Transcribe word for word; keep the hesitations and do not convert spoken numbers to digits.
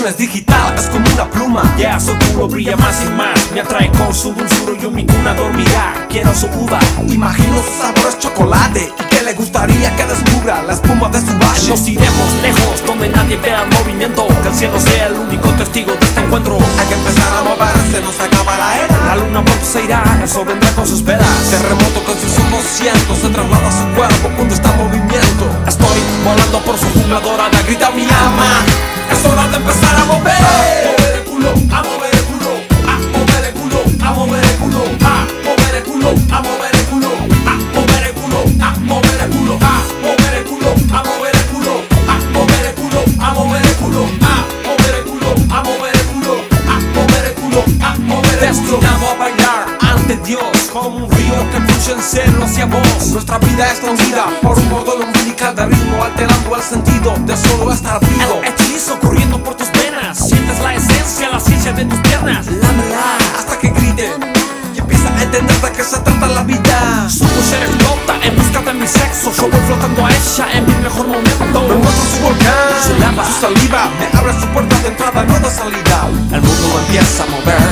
no es digital, es como una pluma. Ya, yeah, su culo brilla más y más. Me atrae con su dulzura y mi cuna dormirá. Quiero su uva. Imagino su sabor es chocolate y que le gustaría que descubra la espuma de su valle. Nos iremos lejos, donde nadie vea el movimiento. Que el cielo sea el único testigo de este encuentro. Hay que empezar a moverse, nos acaba la era. La luna pronto se irá, eso vendrá con sus velas. Terremoto con sus ojos cientos se traslada a su cuerpo cuando está en movimiento. Estoy volando por su jungla dorada, grita mi alma. Es hora de empezar a mover. A mover el culo, a mover el culo, a mover el culo, a mover el culo, a mover el culo, a mover el culo, a mover el culo, a mover el culo, a mover el culo, a mover el culo, a mover el culo, a mover el culo, a mover el culo, a mover el culo, a mover el culo, a mover el culo. Destinado a bailar ante Dios como un río que fluye en cielo hacia vos. Nuestra vida es tangida por un cordón umbilical de ritmo, alterando el sentido de solo estar vivo. El hechizo corriendo por tus venas, sientes la esencia, la ciencia de tus piernas. Lámela hasta que grite y empieza a entender de qué se trata la vida. Su pulsera explota en busca de mi sexo. Yo voy flotando a ella en mi mejor momento. Me muestro su volcán, su lava, su saliva me abre su puerta de entrada, no de salida. El mundo empieza a mover.